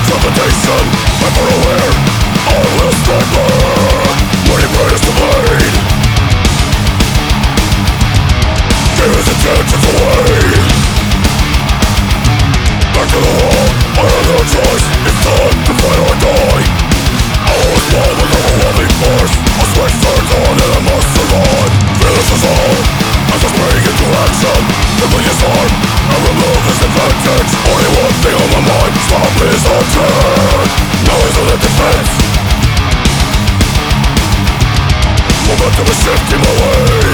suffocation, ever aware I will stand back when he brings to bleed. Give his intentions away. Back to the wall, I have no choice. It's time to fight or die. I was born with overwhelming force. A switch turns on and I must survive. Finish us all as I spring into action. Simply disarm and remove this advantage. Only one thing on my mind, stop his attack. Now he's on the defense. Momentum is shifting my way.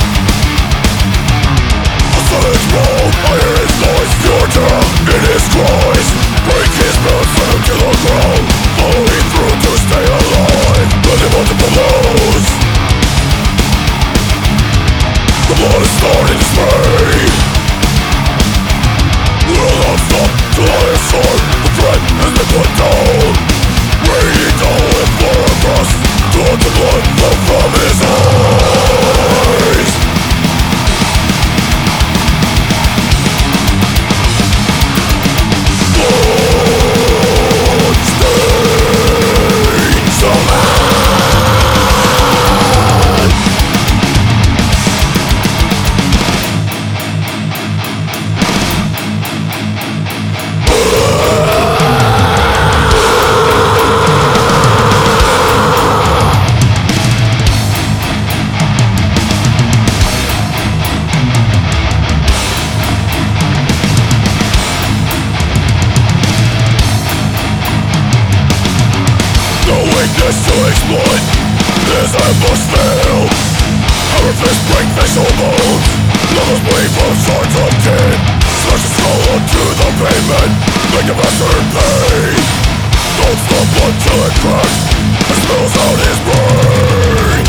A savage roll, I hear his voice. Pure terror in his cries. Break his bones, send him to the ground. Following through to stay alive. Landing multiple blows. The blood is starting to spray. Will not stop till I have sword. The threat has been put down. Raining down with blood across. To let the blood flow from his eyes. Blood stains the man. Weakness to exploit, this ambush fail. Our fists break facial bones. Levels bleed from swords of tin. Slash the skull onto the pavement. Make the bastard pay. Don't stop until it cracks and spills out his brain.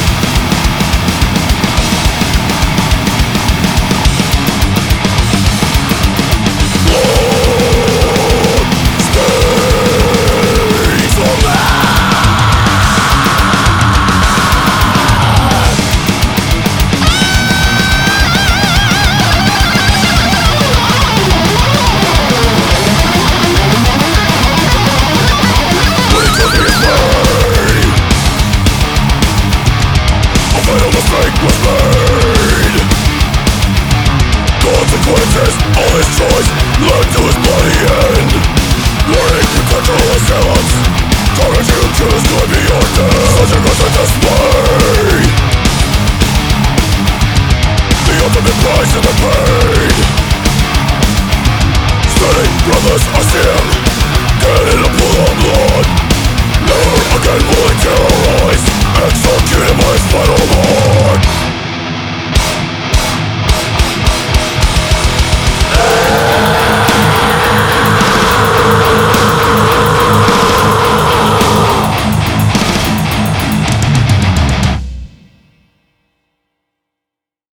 Blood stains the land. Was made. Consequences of his choice led to his bloody end. Warning potential assailants. Courage you choose could be your death. Such a constant display.